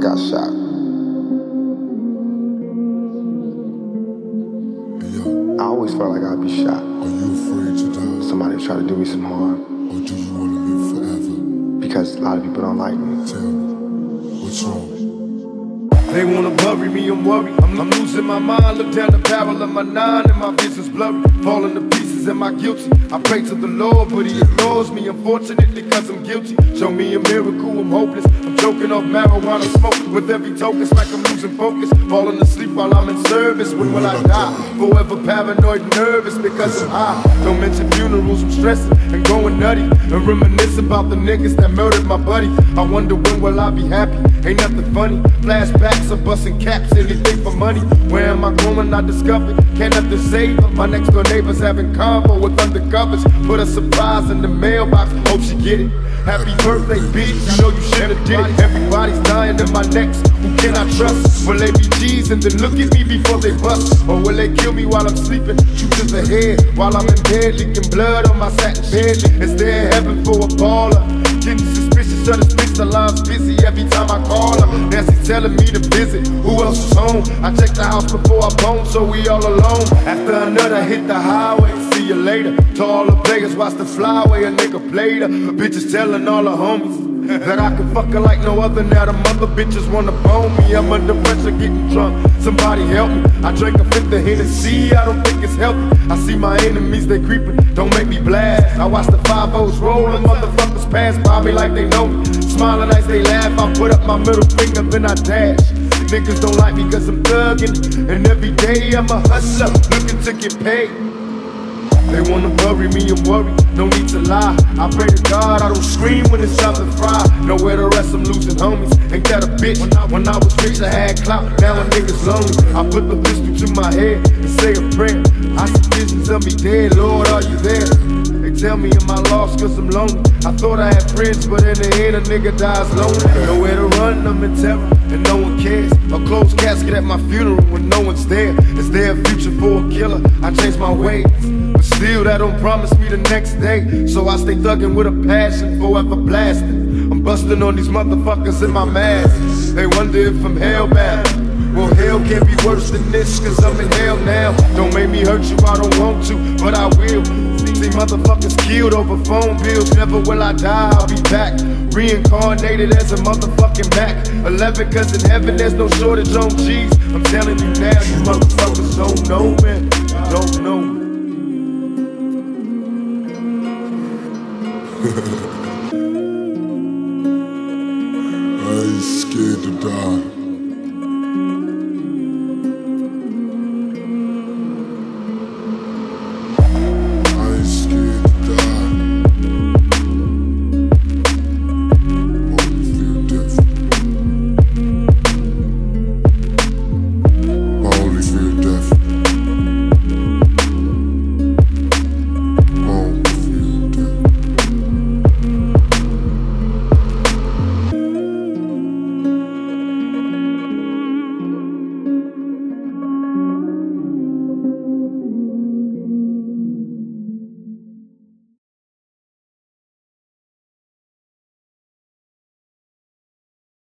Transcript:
got shot. Hey, yo, I always felt like I'd be shot. are you afraid to die? Somebody try to do me some harm. Or do you want to live forever? Because a lot of people don't like me. Tell me, what's wrong? They wanna bury me, I'm worried. I'm losing my mind. Look down the barrel of my 9 and my vision's blurry. Falling to pieces, am I guilty? I pray to the Lord, but he ignores me. Unfortunately, cause I'm guilty. Show me a miracle, I'm hopeless. I'm choking off marijuana smoke. With every token, it's like I'm losing focus. Falling asleep while I'm in service. When will I die? Forever paranoid and nervous because I'm high. Don't mention funerals, I'm stressing and going nutty. And reminisce about the niggas that murdered my buddy. I wonder when will I be happy? Ain't nothing funny. Flashbacks of busting caps, anything for money. Where am I going? I discovered. Can't nothing save her. My next door neighbors having convo with undercovers. Put a surprise in the mailbox. Hope she get it. Happy birthday, bitch. You know you should've did it. Everybody's dying in my next. Who can I trust? Will they be G's and then look at me before they bust? Or will they kill me while I'm sleeping? Shoot to the head while I'm in bed, leaking blood on my satin bed. Is there heaven for a baller? Getting suspicious of this bitch, the line's busy every time I call her. Nancy telling me to visit, who else is home? I check the house before I bone, so we all alone. After another hit the highway, see you later. To all the players, watch the flyway, a nigga played her. The bitches telling all the homies that I can fuck her like no other. Now the mother bitches wanna bone me. I'm under pressure getting drunk, somebody help me. I drank a fifth of Hennessy, I don't think it's healthy. I see my enemies, they creeping, don't make me blast. I watch the 5-0s rolling, motherfuckers pass by me like they know me. Smiling as they laugh, I put up my middle finger, then I dash. Niggas don't like me cause I'm thuggin', and every day I'm a hustler, looking to get paid. They wanna bury me, I'm worried, no need to lie. I pray to God I don't scream when it's time to fry. Nowhere to rest, I'm losing homies. Ain't that a bitch? When I was rich I had clout, now a nigga's lonely. I put the pistol to my head and say a prayer. I see visions of me dead, Lord, are you there? They tell me am I lost cause I'm lonely. I thought I had friends, but in the end a nigga dies lonely. Nowhere to run, I'm in terror, and no one cares. A closed casket at my funeral when no one's there. Is there a future for a killer? I changed my ways, but still that don't promise me the next day. So I stay thuggin' with a passion, forever blasting. I'm busting on these motherfuckers in my mask. They wonder if I'm hellbound. Well, hell can't be worse than this, cause I'm in hell now. Don't make me hurt you, I don't want to, but I will. See motherfuckers killed over phone bills. Never will I die, I'll be back. Reincarnated as a motherfucking Mac 11, cause in heaven there's no shortage on G's. I'm telling you now, you motherfuckers don't know, man. Don't know. I ain't scared to die.